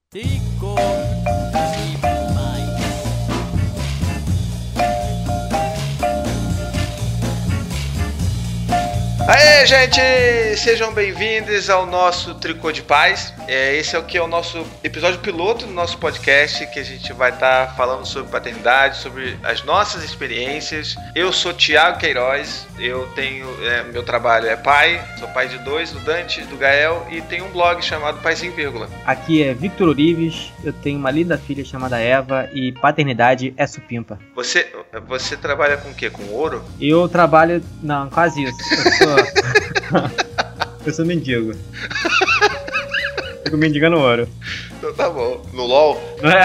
Tico demais. Aê, gente! Sejam bem-vindos ao nosso Tricô de Paz. Esse é o nosso episódio piloto do nosso podcast, que a gente vai estar falando sobre paternidade, sobre as nossas experiências. Eu sou Thiago Queiroz, eu tenho, meu trabalho é pai, sou pai de dois, do Dante e do Gael, e tenho um blog chamado Paizinho Vírgula. Aqui é Victor Urives, eu tenho uma linda filha chamada Eva e paternidade é supimpa. Você trabalha com o quê? Com ouro? Eu trabalho... Não, quase isso. Eu sou mendigo. Fico mendigando ouro. Então tá bom. No LOL?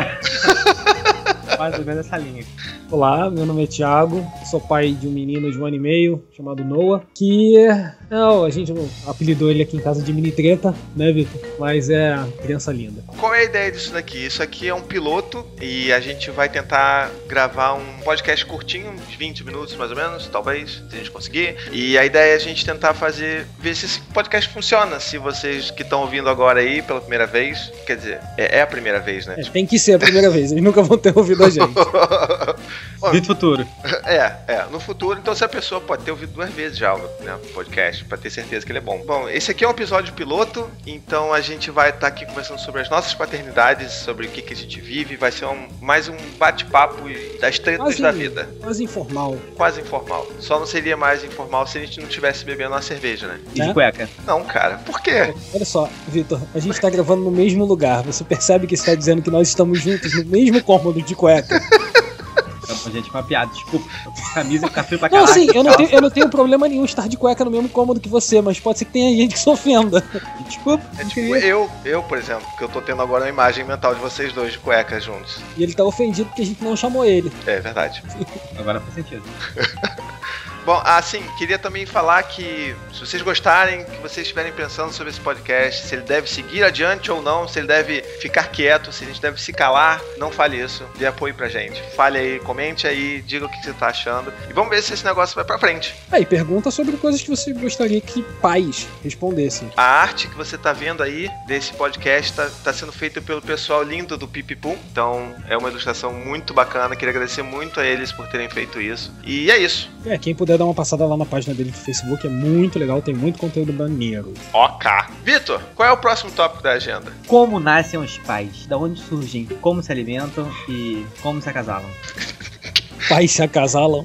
Mais ou menos essa linha. Olá, meu nome é Thiago, sou pai de um menino de 1 ano e meio, chamado Noah, que a gente apelidou ele aqui em casa de Mini Treta, né, Vitor? Mas é criança linda. Qual é a ideia disso daqui? Isso aqui é um piloto e a gente vai tentar gravar um podcast curtinho, de 20 minutos mais ou menos, talvez, se a gente conseguir. E a ideia é a gente tentar ver se esse podcast funciona, se vocês que estão ouvindo agora aí pela primeira vez, quer dizer, é a primeira vez, né? Tem que ser a primeira vez, eles nunca vão ter ouvido a gente. Vida futuro. No futuro, então se a pessoa pode ter ouvido 2 vezes já o podcast, pra ter certeza que ele é bom. Bom, esse aqui é um episódio piloto, então a gente vai estar aqui conversando sobre as nossas paternidades, sobre o que a gente vive, vai ser mais um bate-papo das tretas da vida. Quase informal. Quase informal. Só não seria mais informal se a gente não estivesse bebendo uma cerveja, né? E de cueca. Não, cara, por quê? Olha só, Vitor, a gente tá gravando no mesmo lugar, você percebe que você tá dizendo que nós estamos juntos no mesmo cômodo de cueca. Gente, uma piada, desculpa. Camisa, café pra caralho. caralho. Não, sim, eu não tenho problema nenhum estar de cueca no mesmo cômodo que você, mas pode ser que tenha gente que se ofenda. Desculpa. Eu, por exemplo, que eu tô tendo agora uma imagem mental de vocês dois de cueca juntos. E ele tá ofendido porque a gente não chamou ele. É verdade. Agora faz sentido. Bom, assim, queria também falar que se vocês gostarem, que vocês estiverem pensando sobre esse podcast, se ele deve seguir adiante ou não, se ele deve ficar quieto, se a gente deve se calar, não fale isso, dê apoio pra gente. Fale aí, comente aí, diga o que você tá achando e vamos ver se esse negócio vai pra frente. E pergunta sobre coisas que você gostaria que pais respondessem. A arte que você tá vendo aí desse podcast tá sendo feita pelo pessoal lindo do Pipipum, então é uma ilustração muito bacana, queria agradecer muito a eles por terem feito isso. E é isso. Quem puder dar uma passada lá na página dele do Facebook, é muito legal, tem muito conteúdo maneiro. Ok. Vitor, qual é o próximo tópico da agenda? Como nascem os pais? Da onde surgem? Como se alimentam? E como se acasalam? Pais se acasalam?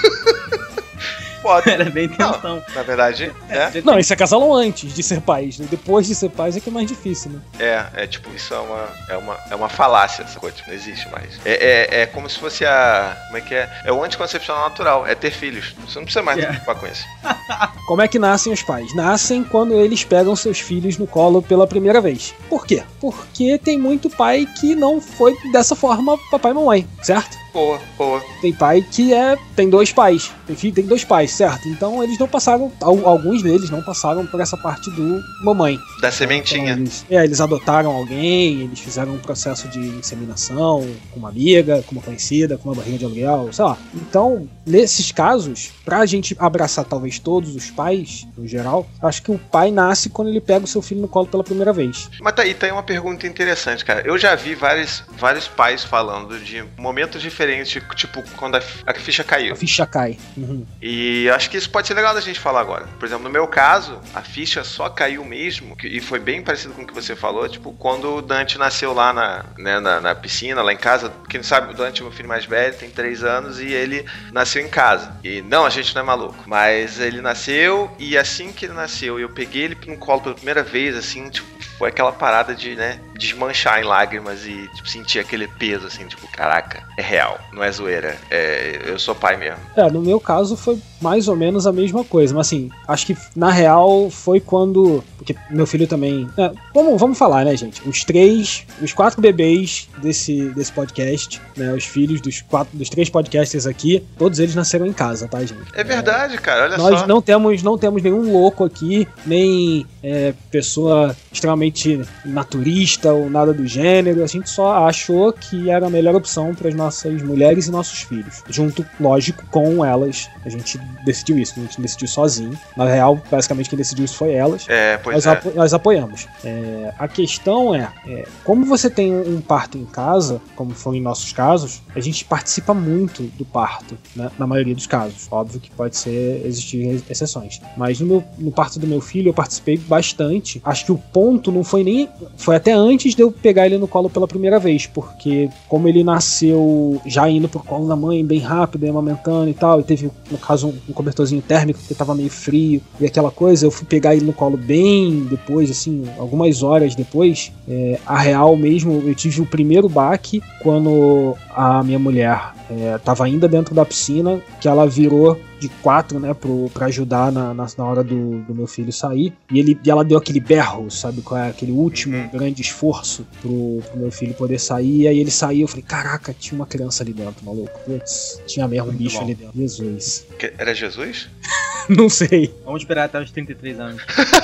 Pode. Era bem intenção. Na verdade, Não, eles se acasalam antes de ser pais, né? Depois de ser pais é que é mais difícil, né? Tipo, isso é uma falácia, essa coisa, tipo, não existe mais. É como se fosse como é que é? É o anticoncepcional natural, é ter filhos. Você não precisa mais se preocupar com isso. Como é que nascem os pais? Nascem quando eles pegam seus filhos no colo pela primeira vez. Por quê? Porque tem muito pai que não foi dessa forma papai e mamãe, certo? Boa. Tem pai que tem 2 pais. Tem filho, tem 2 pais, certo? Então eles não passaram, alguns deles não passaram por essa parte do mamãe. Da sementinha. Então, eles adotaram alguém, eles fizeram um processo de inseminação com uma amiga, com uma conhecida, com uma barriga de aluguel, sei lá. Então, nesses casos, pra gente abraçar talvez todos os pais, no geral, acho que o pai nasce quando ele pega o seu filho no colo pela primeira vez. Mas tá aí uma pergunta interessante, cara. Eu já vi vários pais falando de momentos diferentes, tipo quando a ficha caiu. A ficha cai. Uhum. E acho que isso pode ser legal da gente falar agora. Por exemplo, no meu caso, a ficha só caiu mesmo, e foi bem parecido com o que você falou, tipo, quando o Dante nasceu lá na piscina, lá em casa. Quem sabe, o Dante é meu filho mais velho, tem 3 anos, e ele nasceu em casa. E não, a gente não é maluco, mas ele nasceu, e assim que ele nasceu, eu peguei ele no colo pela primeira vez, assim, tipo, foi aquela parada de, desmanchar em lágrimas e, tipo, sentir aquele peso, assim, tipo, caraca, é real, não é zoeira, eu sou pai mesmo. No meu caso foi mais ou menos a mesma coisa, mas assim, acho que na real foi quando, porque meu filho também, vamos falar, né, gente, os 4 bebês desse podcast, né, os filhos dos 3 podcasters aqui, todos eles nasceram em casa, tá, gente? É verdade, cara, olha nós só. Nós não temos nenhum louco aqui, nem pessoa extremamente extremamente naturista ou nada do gênero. A gente só achou que era a melhor opção para as nossas mulheres e nossos filhos. Junto, lógico, com elas. A gente decidiu isso, a gente decidiu sozinho. Na real, basicamente quem decidiu isso foi elas. Nós apoiamos. A questão como você tem um parto em casa, como foi em nossos casos, a gente participa muito do parto, né, na maioria dos casos. Óbvio que pode existir exceções. Mas no parto do meu filho eu participei bastante. Acho que o ponto não foi nem... Foi até antes de eu pegar ele no colo pela primeira vez, porque como ele nasceu já indo pro colo da mãe bem rápido, amamentando e tal, e teve, no caso, um cobertorzinho térmico porque tava meio frio e aquela coisa, eu fui pegar ele no colo bem depois, assim, algumas horas depois. A real mesmo, eu tive o primeiro baque quando a minha mulher tava ainda dentro da piscina, que ela virou de 4, né, pra ajudar na hora do meu filho sair, e ela deu aquele berro, sabe, qual é aquele último grande esforço pro meu filho poder sair, e aí ele saiu, eu falei, caraca, tinha uma criança ali dentro, maluco, putz, tinha mesmo um bicho ali dentro, Jesus. Era Jesus? Não sei. Vamos esperar até os 33 anos.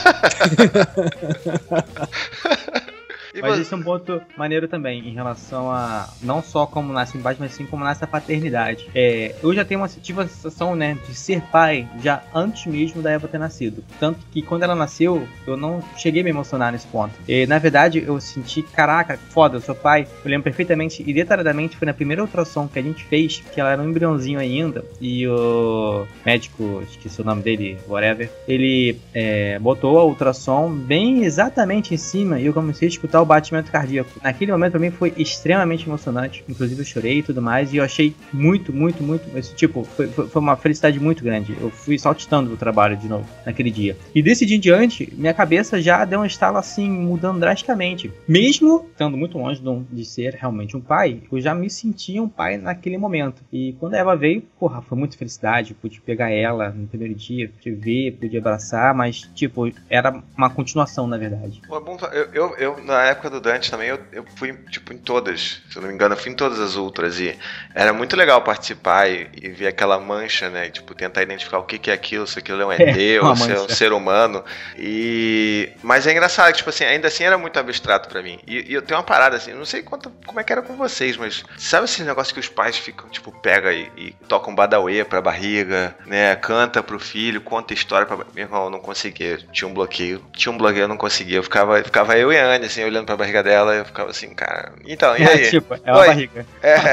Mas esse é um ponto maneiro também, em relação a não só como nasce embaixo, mas sim como nasce a paternidade. Eu já tive uma sensação, né, de ser pai já antes mesmo da Eva ter nascido. Tanto que quando ela nasceu, eu não cheguei a me emocionar nesse ponto. Na verdade, eu senti, caraca, foda, eu sou pai. Eu lembro perfeitamente e detalhadamente, foi na primeira ultrassom que a gente fez, que ela era um embriãozinho ainda, e o médico, esqueci o nome dele, whatever, ele botou a ultrassom bem exatamente em cima e eu comecei a escutar o batimento cardíaco. Naquele momento, pra mim, foi extremamente emocionante. Inclusive, eu chorei e tudo mais. E eu achei muito, muito, muito... Foi uma felicidade muito grande. Eu fui saltitando do trabalho de novo naquele dia. E desse dia em diante, minha cabeça já deu um estalo assim, mudando drasticamente. Mesmo estando muito longe de ser realmente um pai, eu já me sentia um pai naquele momento. E quando a Eva veio, porra, foi muita felicidade. Pude pegar ela no primeiro dia, pude ver, pude abraçar, mas, tipo, era uma continuação, na verdade. Pô, bom, eu na época do Dante também, eu fui, tipo, em todas, se eu não me engano, eu fui em todas as ultras, e era muito legal participar e ver aquela mancha, né, e, tipo, tentar identificar o que é aquilo, se aquilo é um ET ou se é um ser humano, mas é engraçado, tipo assim, ainda assim era muito abstrato pra mim, e eu tenho uma parada assim, não sei como é que era com vocês, mas sabe esse negócio que os pais ficam, tipo, pega e tocam badauê pra barriga, né, canta pro filho, conta história pra... Meu irmão, eu não conseguia, tinha um bloqueio, eu não conseguia, eu ficava eu e a Anne, assim, olhando pra barriga dela, eu ficava assim, cara, então, e aí? Tipo, é uma barriga.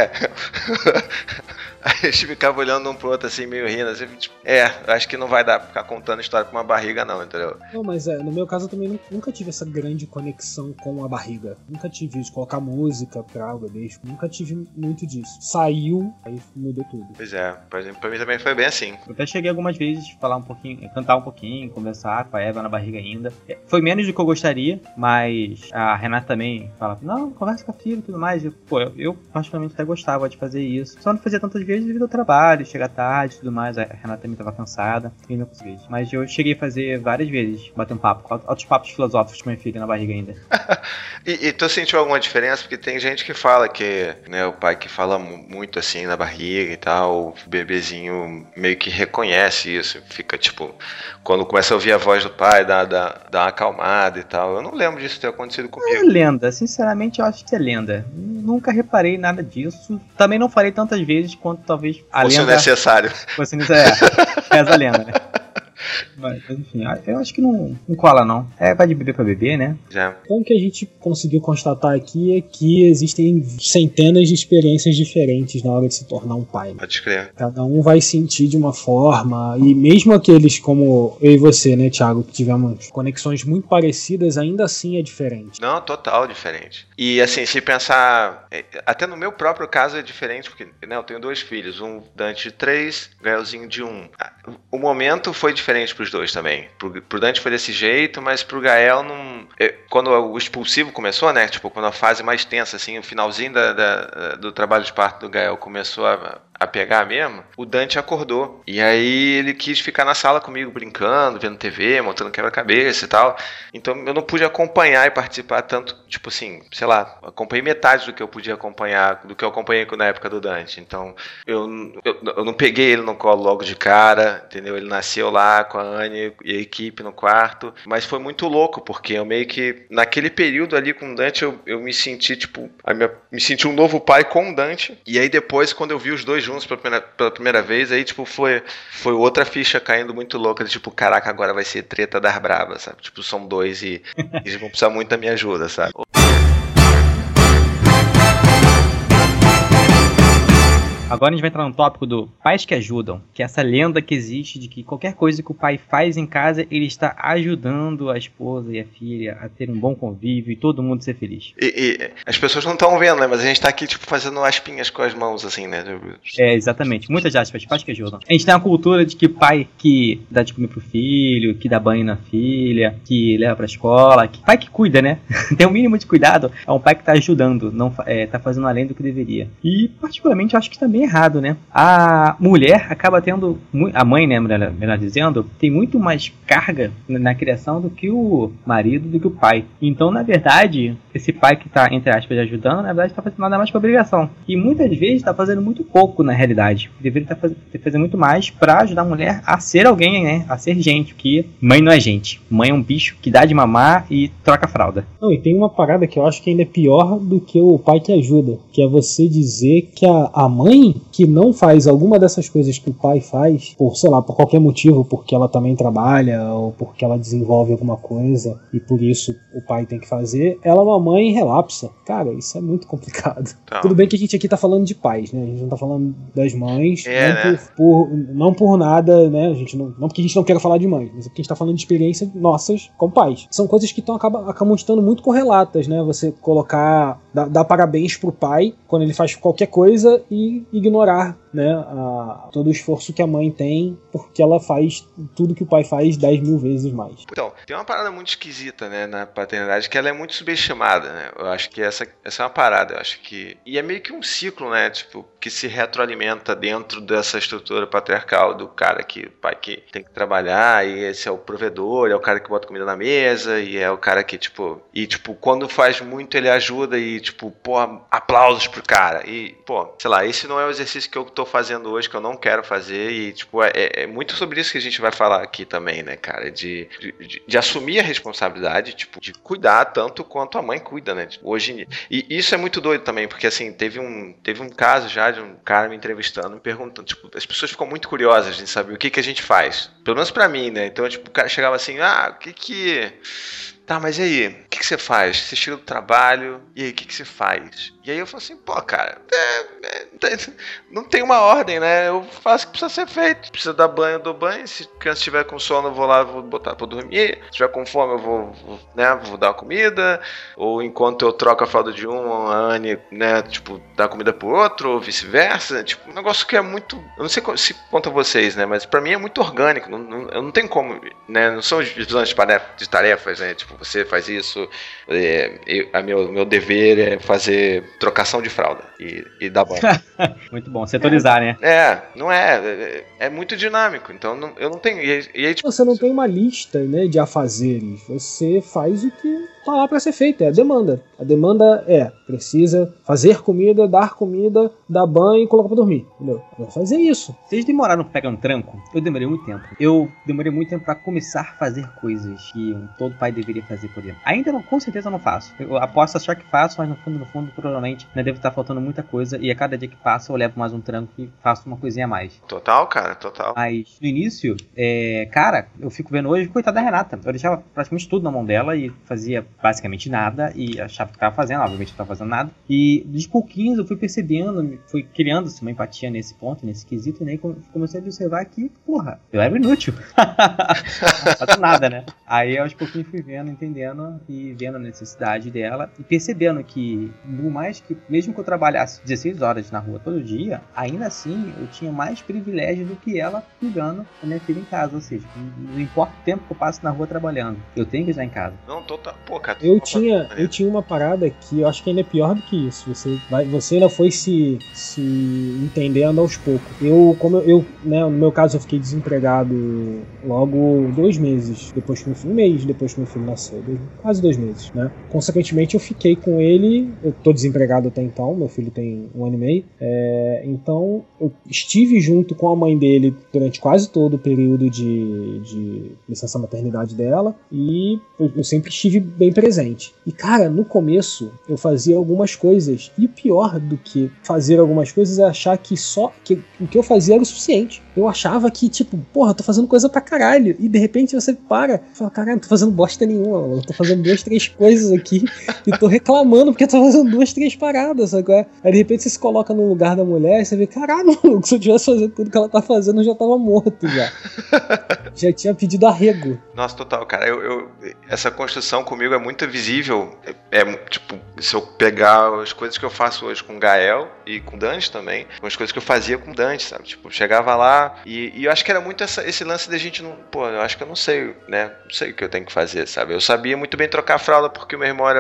Aí a gente ficava olhando um pro outro assim, meio rindo, assim, tipo, acho que não vai dar pra ficar contando história pra uma barriga não, entendeu? Não, mas no meu caso eu também nunca tive essa grande conexão com a barriga. Nunca tive de colocar música pra o bebê, nunca tive muito disso. Saiu, aí mudou tudo. Pois é, por exemplo, pra mim também foi bem assim. Eu até cheguei algumas vezes falar um pouquinho, cantar um pouquinho, conversar com a Eva na barriga ainda. Foi menos do que eu gostaria, mas a Renata também fala, não, conversa com a filha e tudo mais. Eu particularmente até gostava de fazer isso. Só não fazia tantas vezes devido ao trabalho, chegar tarde e tudo mais. A Renata também estava cansada e não consegui. Mas eu cheguei a fazer várias vezes, bater um papo, altos papos filosóficos com minha filha na barriga ainda. E tu sentiu alguma diferença? Porque tem gente que fala que, né, o pai que fala muito assim na barriga e tal, o bebezinho meio que reconhece isso, fica tipo, quando começa a ouvir a voz do pai, dá uma acalmada e tal. Eu não lembro disso ter acontecido comigo. É lenda, sinceramente eu acho que é lenda. Nunca reparei nada disso. Também não farei tantas vezes quanto talvez a lenda... Fosse necessário. Reza a lenda, né? Mas, enfim, eu acho que não cola não. Vai de bebê pra bebê, né? Já. Então o que a gente conseguiu constatar aqui é que existem centenas de experiências diferentes na hora de se tornar um pai. Pode crer. Cada um vai sentir de uma forma, e mesmo aqueles como eu e você, né, Thiago, que tivemos conexões muito parecidas, ainda assim é diferente. Não, total diferente. E assim, se pensar, até no meu próprio caso é diferente, porque, né, eu tenho 2 filhos, um Dante de 3, Gaelzinho de 1. O momento foi diferente pros dois também. Pro Dante foi desse jeito, mas pro Gael não... Quando o expulsivo começou, né, tipo, quando a fase mais tensa, assim, o finalzinho do trabalho de parto do Gael começou a pegar mesmo, o Dante acordou. E aí ele quis ficar na sala comigo, brincando, vendo TV, montando quebra-cabeça e tal. Então eu não pude acompanhar e participar tanto, tipo assim, sei lá, acompanhei metade do que eu podia acompanhar, do que eu acompanhei na época do Dante. Então eu não peguei ele no colo logo de cara, entendeu? Ele nasceu lá lá com a Anne e a equipe no quarto, mas foi muito louco, porque eu meio que, naquele período ali com o Dante, eu me senti, tipo, me senti um novo pai com o Dante, e aí depois, quando eu vi os dois juntos pela primeira vez, aí, tipo, foi outra ficha caindo muito louca, de tipo, caraca, agora vai ser treta das bravas, sabe? Tipo, são dois e eles vão precisar muito da minha ajuda, sabe? Agora a gente vai entrar no tópico do pais que ajudam, que é essa lenda que existe de que qualquer coisa que o pai faz em casa, ele está ajudando a esposa e a filha a ter um bom convívio e todo mundo ser feliz. E as pessoas não estão vendo, né? Mas a gente tá aqui, tipo, fazendo aspinhas com as mãos, assim, né? É, exatamente. Muitas aspas, pais que ajudam. A gente tem uma cultura de que pai que dá de comer pro filho, que dá banho na filha, que leva pra escola, pai que cuida, né? Tem um mínimo de cuidado, é um pai que tá ajudando, não tá fazendo além do que deveria. E, particularmente, eu acho que também errado, né? A mulher acaba tendo, a mãe, né, melhor dizendo, tem muito mais carga na criação do que o marido, do que o pai. Então, na verdade, esse pai que tá, entre aspas, ajudando, na verdade, tá fazendo nada mais que obrigação. E muitas vezes tá fazendo muito pouco, na realidade. Deveria fazer muito mais pra ajudar a mulher a ser alguém, né? A ser gente, porque mãe não é gente. Mãe é um bicho que dá de mamar e troca a fralda. Não, e tem uma parada que eu acho que ainda é pior do que o pai que ajuda, que é você dizer que a mãe que não faz alguma dessas coisas que o pai faz, por, sei lá, por qualquer motivo, porque ela também trabalha, ou porque ela desenvolve alguma coisa, e por isso o pai tem que fazer, ela é uma mãe relapsa. Cara, isso é muito complicado. Então. Tudo bem que a gente aqui tá falando de pais, né? A gente não tá falando das mães, né? não por nada, né? A gente não porque a gente não quer falar de mães, mas é porque a gente tá falando de experiências nossas como pais. São coisas que acabam estando muito correlatas, né? Você colocar, dar parabéns pro pai quando ele faz qualquer coisa e ignorar, né, todo o esforço que a mãe tem, porque ela faz tudo que o pai faz 10 mil vezes mais. Então, tem uma parada muito esquisita, né, na paternidade, que ela é muito subestimada, né? Eu acho que essa é uma parada, eu acho que... E é meio que um ciclo, né, tipo, que se retroalimenta dentro dessa estrutura patriarcal do cara o pai que tem que trabalhar, e esse é o provedor, é o cara que bota comida na mesa, e é o cara que, tipo... E, tipo, quando faz muito, ele ajuda e, tipo, pô, aplausos pro cara. E, pô, sei lá, esse não é o exercício que eu tô fazendo hoje, que eu não quero fazer, e, tipo, é muito sobre isso que a gente vai falar aqui também, né, cara, de assumir a responsabilidade, tipo, de cuidar tanto quanto a mãe cuida, né, tipo, hoje, e isso é muito doido também, porque, assim, teve um caso já de um cara me entrevistando, me perguntando, tipo, as pessoas ficam muito curiosas de saber o que a gente faz, pelo menos pra mim, né, então, tipo, o cara chegava assim, tá, mas e aí, o que você faz? Você chega do trabalho, e aí, o que você faz? E aí eu falo assim, pô, cara, não tem uma ordem, né? Eu faço o que precisa ser feito. Precisa dar banho, eu dou banho. Se a criança estiver com sono, eu vou lá, vou botar pra dormir. Se estiver com fome, eu vou dar uma comida. Ou enquanto eu troco a fralda de a Anne, né, tipo, dá comida pro outro, ou vice-versa. Tipo, um negócio que é muito... Eu não sei se conta vocês, né? Mas pra mim é muito orgânico. Eu não tenho como, né? Não são divisões de tarefas, né? Tipo, você faz isso, meu dever é fazer trocação de fralda e dar banho. Muito bom, setorizar, né? Não é. É muito dinâmico, então eu não tenho. E aí, tipo, você não tem uma lista, né, de afazeres. Você faz o que tá lá pra ser feito, é a demanda. A demanda precisa fazer comida, dar banho e colocar pra dormir, entendeu? Vou fazer isso. Vocês demoraram pra pegar um tranco? Eu demorei muito tempo. Eu demorei muito tempo pra começar a fazer coisas que todo pai deveria fazer por exemplo. Ainda não, com certeza não faço. Eu aposto achar que faço, mas no fundo, provavelmente, ainda deve estar faltando muita coisa. E a cada dia que passa, eu levo mais um tranco e faço uma coisinha a mais. Total, cara, total. Mas, no início, cara, eu fico vendo hoje, coitada da Renata. Eu deixava praticamente tudo na mão dela e fazia basicamente nada. E achava que tava fazendo, obviamente não tava fazendo nada. E, de pouquinhos, eu fui percebendo, fui criando-se uma empatia nesse ponto, nesse quesito. E aí comecei a observar que, porra, eu era inútil. Não faço nada, né? Aí, aos pouquinhos, fui vendo, entendendo e vendo a necessidade dela e percebendo que, por mais que, mesmo que eu trabalhasse 16 horas na rua todo dia, ainda assim eu tinha mais privilégio do que ela cuidando da minha filha em casa. Ou seja, não importa o tempo que eu passo na rua trabalhando, eu tenho que estar em casa. Não, total. Pô, Pô, cara, eu tinha uma parada que eu acho que ainda é pior do que isso. Você ainda foi se entendendo aos poucos. Né, no meu caso, eu fiquei desempregado logo 2 meses depois que um mês depois que meu filho nasceu, quase 2 meses, né? Consequentemente, eu fiquei com ele. Eu tô desempregado até então, meu filho tem 1 ano e meio. Então, eu estive junto com a mãe dele durante quase todo o período de licença maternidade dela, e eu sempre estive bem presente. E, cara, no começo eu fazia algumas coisas, e o pior do que fazer algumas coisas é achar que o que eu fazia era o suficiente. Eu achava que, tipo, porra, eu tô fazendo coisa pra caralho, e de repente você para e fala, caralho, não tô fazendo bosta nenhuma, eu tô fazendo 2, 3 coisas aqui e tô reclamando porque eu tô fazendo 2, 3 paradas agora. Aí de repente você se coloca no lugar da mulher e você vê, caralho, se eu tivesse fazendo tudo que ela tá fazendo, eu já tava morto já. Já tinha pedido arrego. Nossa, total, cara. Essa construção comigo é muito visível. Tipo, se eu pegar as coisas que eu faço hoje com o Gael e com o Dante também, com as coisas que eu fazia com o Dante, sabe? Tipo, chegava lá e eu acho que era muito esse lance da gente não... Pô, eu acho que eu não sei, né? Não sei o que eu tenho que fazer, sabe? Eu sabia muito bem trocar a fralda porque o meu irmão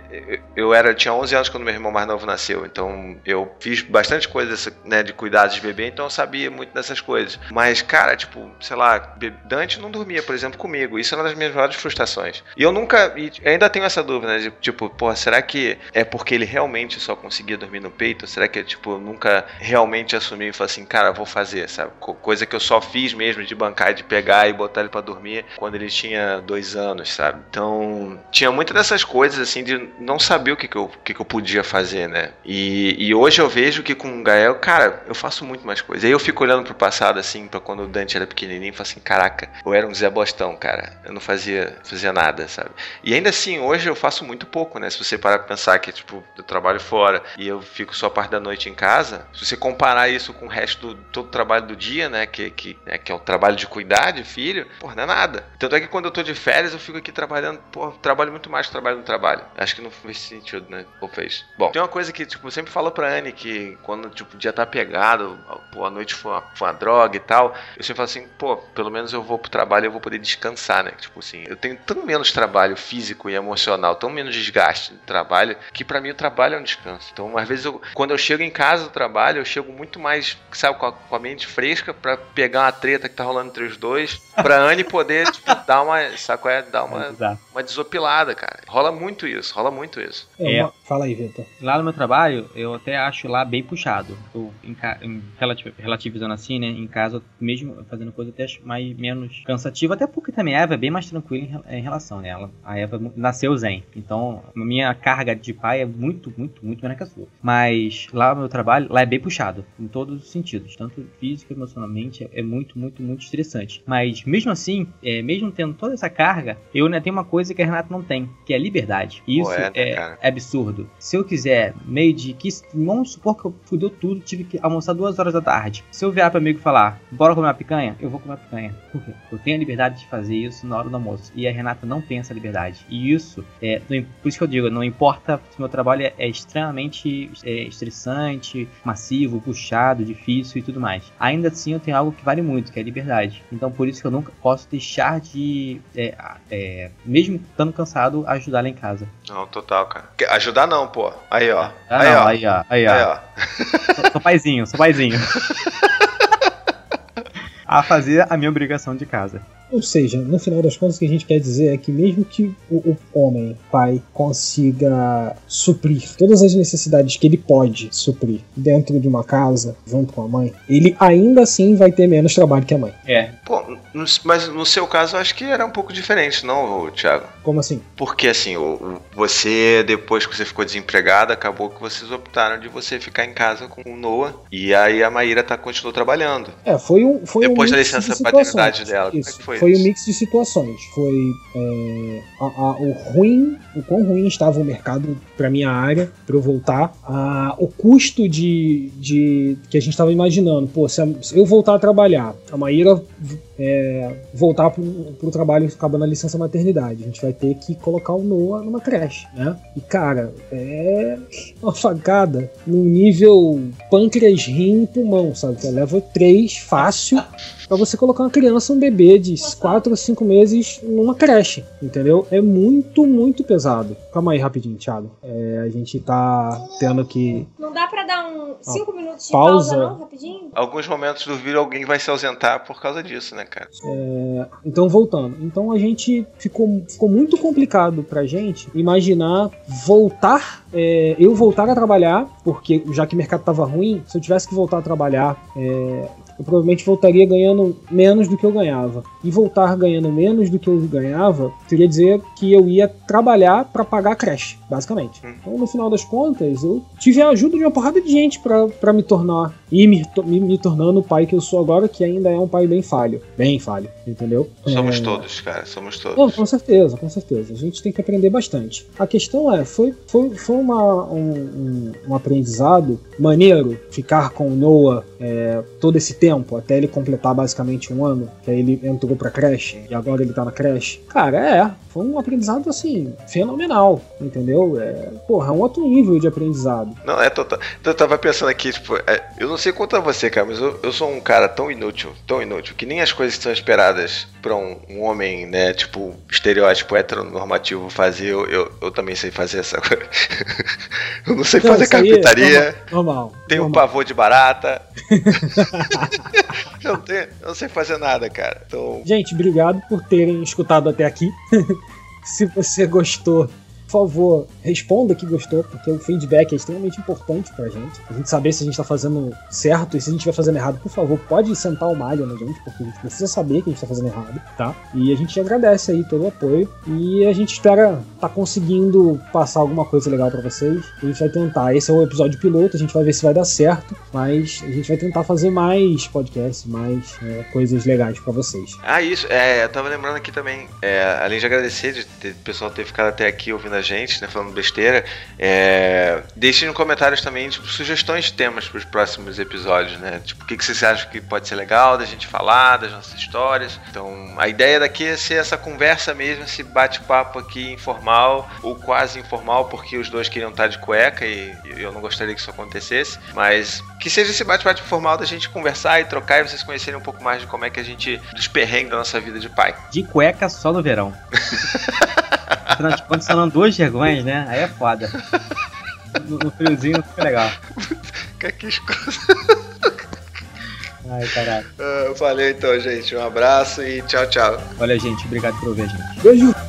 tinha 11 anos quando meu irmão mais novo nasceu. Então, eu fiz bastante coisas, né, de cuidados de bebê, então eu sabia muito dessas coisas. Mas, cara, tipo, sei lá, Dante não dormia, por exemplo, comigo. Isso é uma das minhas maiores frustrações. E eu ainda tenho essa dúvida, né? De, tipo, porra, será que é porque ele realmente só conseguia dormir no peito? Ou será que, tipo, eu nunca realmente assumi e falei assim, cara, vou fazer, sabe? Coisa que eu só fiz mesmo de bancar, de pegar e botar ele pra dormir quando ele tinha 2 anos, sabe? Então, tinha muitas dessas coisas, assim, de não saber o que eu podia fazer, né? E hoje eu vejo que com o Gael, cara, eu faço muito mais coisas. Aí eu fico olhando pro passado, assim, pra quando o Dante era pequenininho, e falo assim, caraca, eu era um Zé Bostão, cara. Eu não fazia nada, sabe? E ainda assim, hoje eu faço muito pouco, né? Se você parar pra pensar que, tipo, eu trabalho fora e eu fico só parte da noite em casa, se você comparar isso com o resto todo o trabalho do dia, né? Que é o trabalho de cuidar de filho, porra, não é nada. Tanto é que quando eu tô de férias, eu fico aqui trabalhando, porra, trabalho muito mais que o trabalho no trabalho. Acho que não fez sentido, né? Ou fez? Bom, tem uma coisa que, tipo, eu sempre falo pra Anne que quando, tipo, o dia tá pegado, pô, a noite foi uma droga e tal, eu sempre falo assim, pô, pelo menos eu vou pro trabalho e eu vou poder descansar, né? Tipo assim, eu tenho tão menos trabalho físico e emocional, tão menos desgaste do trabalho, que pra mim o trabalho é um descanso. Então, às vezes, quando eu chego em casa do trabalho, eu chego muito mais, sabe, com a mente fresca pra pegar uma treta que tá rolando entre os dois, pra Anne poder, tipo, dar uma desopilada, cara. Rola muito isso. Fala aí, Vitor. Lá no meu trabalho, eu até acho lá bem puxado. Relativizando assim, né? Em casa, mesmo fazendo coisa até menos cansativa, até porque também a Eva é bem mais tranquila em relação, né? A Eva nasceu zen. Então, a minha carga de pai é muito, muito, muito menor que a sua. Mas lá no meu trabalho, lá é bem puxado, em todos os sentidos. Tanto físico e emocionalmente, é muito, muito, muito estressante. Mas, mesmo assim, mesmo tendo toda essa carga, eu ainda tenho uma coisa que a Renata não tem, que é a liberdade. E isso é absurdo. Se eu quiser, vamos supor que eu fudeu tudo, tive que almoçar 2 horas da tarde. Se eu virar para amigo e falar, bora comer uma picanha, eu vou comer uma picanha. Por quê? Eu tenho a liberdade de fazer isso na hora do almoço. E a Renata não tem essa liberdade. E isso, por isso que eu digo, não importa se meu trabalho é extremamente estressante, massivo, puxado, difícil e tudo mais. Ainda assim eu tenho algo que vale muito, que é a liberdade. Então por isso que eu nunca posso deixar de, mesmo estando cansado, ajudar lá em casa. Não, total, cara. Ajudar não, pô. Aí, ó. Aí, ó. Sou paizinho. A fazer a minha obrigação de casa. Ou seja, no final das contas, o que a gente quer dizer é que mesmo que o homem, pai, consiga suprir todas as necessidades que ele pode suprir dentro de uma casa, junto com a mãe, ele ainda assim vai ter menos trabalho que a mãe. Pô, mas no seu caso, eu acho que era um pouco diferente, não, Thiago? Como assim? Porque, assim, você, depois que você ficou desempregado, acabou que vocês optaram de você ficar em casa com o Noah, e aí a Maíra continuou trabalhando. Foi depois um da licença paternidade dela. Como é que foi? Foi um mix de situações. Foi o quão ruim estava o mercado para minha área, para eu voltar. O custo de que a gente estava imaginando. Pô, se eu voltar a trabalhar, a Maíra voltar pro trabalho acabando a licença maternidade. A gente vai ter que colocar o Noah numa creche, né? E, cara, é uma facada num nível pâncreas, rim e pulmão, sabe? Que leva 3 fácil pra você colocar uma criança, um bebê de 4 ou 5 meses numa creche, entendeu? É muito, muito pesado. Calma aí, rapidinho, Thiago. A gente tá tendo que... Não dá pra dar 5 minutos de pausa, não? Rapidinho? Alguns momentos do vídeo alguém vai se ausentar por causa disso, né, cara? Então, voltando. Então, a gente ficou muito complicado pra gente imaginar voltar... eu voltar a trabalhar, porque já que o mercado tava ruim, se eu tivesse que voltar a trabalhar... eu provavelmente voltaria ganhando menos do que eu ganhava. E voltar ganhando menos do que eu ganhava queria dizer que eu ia trabalhar para pagar a creche, basicamente. Então, no final das contas, eu tive a ajuda de uma porrada de gente para me tornar e me tornando o pai que eu sou agora, que ainda é um pai bem falho, entendeu? Somos todos, cara, somos todos. Não, com certeza. A gente tem que aprender bastante. A questão foi um aprendizado maneiro ficar com o Noah todo esse tempo, até ele completar basicamente 1 ano, que aí ele entrou pra creche, e agora ele tá na creche. Cara, foi um aprendizado, assim, fenomenal, entendeu? É um outro nível de aprendizado. Não, eu tava pensando aqui, tipo, eu não sei quanto a você, cara, mas eu sou um cara tão inútil, que nem as coisas que são esperadas pra um homem, né, tipo, estereótipo heteronormativo fazer, eu também sei fazer essa coisa. Eu não sei fazer carpintaria. Normal. Tenho um pavor de barata. Eu não sei fazer nada, cara. Então... Gente, obrigado por terem escutado até aqui. Se você gostou, por favor, responda que gostou, porque o feedback é extremamente importante pra gente. A gente saber se a gente tá fazendo certo e se a gente estiver fazendo errado, por favor, pode sentar o malho na gente, porque a gente precisa saber que a gente tá fazendo errado, tá? E a gente agradece aí todo o apoio e a gente espera tá conseguindo passar alguma coisa legal pra vocês. A gente vai tentar. Esse é o episódio piloto, a gente vai ver se vai dar certo, mas a gente vai tentar fazer mais podcasts, mais coisas legais pra vocês. Isso. Eu tava lembrando aqui também, além de agradecer o pessoal ter ficado até aqui ouvindo a gente, né, falando besteira, deixem nos comentários também, tipo, sugestões de temas para os próximos episódios, né? Tipo, o que vocês acham que pode ser legal da gente falar, das nossas histórias. Então, a ideia daqui é ser essa conversa mesmo, esse bate-papo aqui informal, ou quase informal, porque os dois queriam estar de cueca e eu não gostaria que isso acontecesse, mas que seja esse bate-papo informal da gente conversar e trocar e vocês conhecerem um pouco mais de como é que a gente, dos perrengues da nossa vida de pai. De cueca só no verão. Afinal de contas, são 2 vergonhas, né? Aí é foda. No friozinho não fica legal. Que escuta. Ai, caralho. Valeu então, gente. Um abraço e tchau, tchau. Olha, gente, obrigado por ouvir a gente. Beijo!